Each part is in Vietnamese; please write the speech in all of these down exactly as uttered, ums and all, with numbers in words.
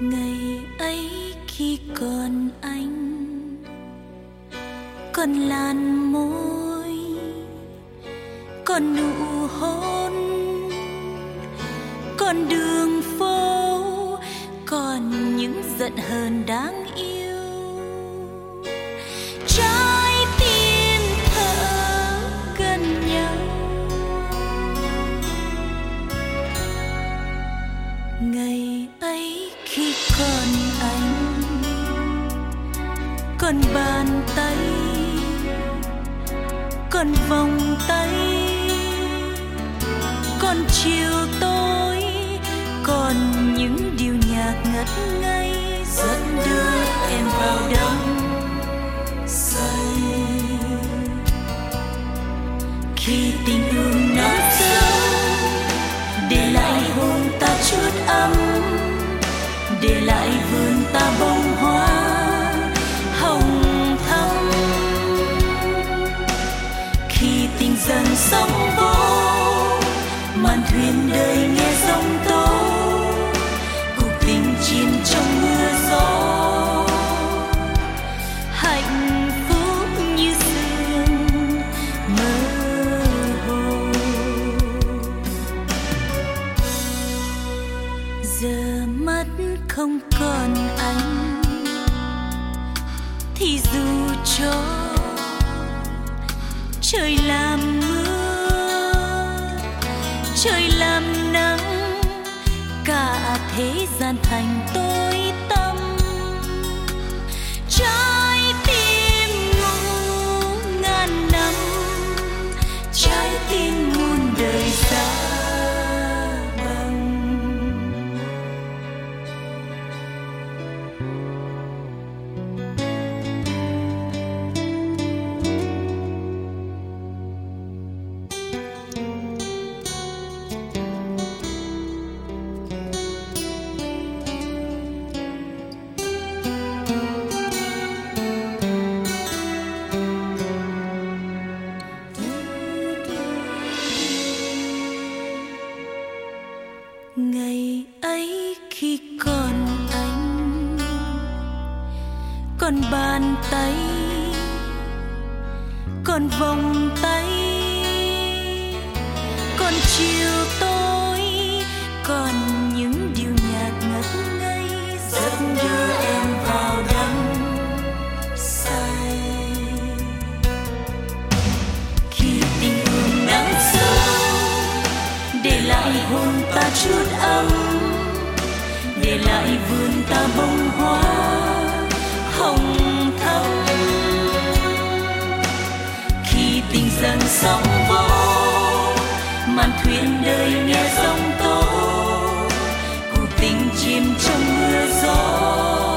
Ngày ấy khi còn anh, còn làn môi, còn nụ hôn, còn đường phố, còn những giận hờn đáng yêu. Trái tim thở gần nhau. Ngày ấy khi còn anh, còn bàn tay, còn vòng tay, còn chiều tối, còn những điều nhạc ngất ngây dẫn đưa em vào đắm say. Khi tình yêu nở sâu, để lại hôn ta chút ấm, để lại vườn ta bông hoa hồng thắm. Khi tình dần sóng vỗ, màn thuyền đời nghe giông tố, cuộc tình chìm trong mưa gió. Hạnh phúc như sương mơ hồ. Giờ mắt không còn anh, thì dù cho trời làm mưa, trời làm nắng, cả thế gian thành tối tăm. Trái tim ngủ ngàn năm, trái tim muôn đời xa băng. Ngày ấy khi còn anh, còn bàn tay, còn vòng tay, còn chiều tối, còn những điều nhạc ngất ngây dẫn đưa em vào đắm say. Khi tình yêu nắng sâu, để lại hôn ta chút ấm, để lại vườn ta bông hoa hồng thắm. Khi tình dần sóng vỗ, màn thuyền đời nghe giông tố, cuộc tình chìm trong mưa gió.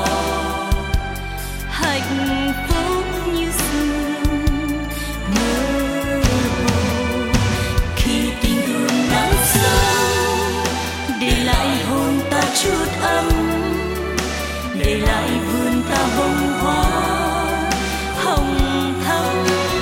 Hạnh phúc như sương mơ hồ. Khi tình yêu nắng sâu, để lại hôn ta chút ấm, để lại vườn ta bông hoa hồng thắm.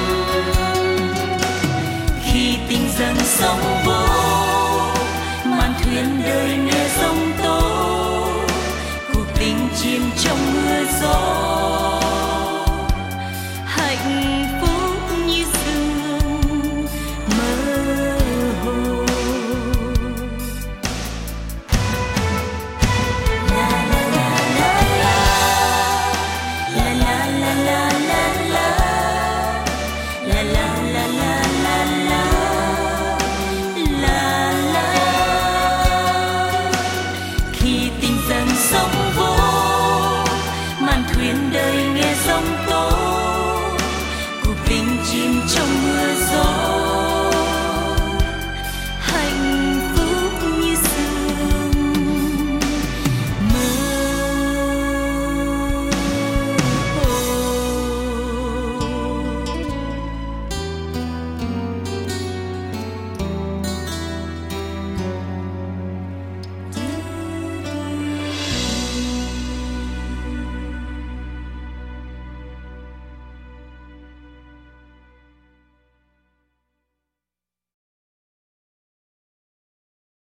Khi tình dần sóng vỗ, màn thuyền đời nghe giông tố, cuộc tình chìm trong mưa gió.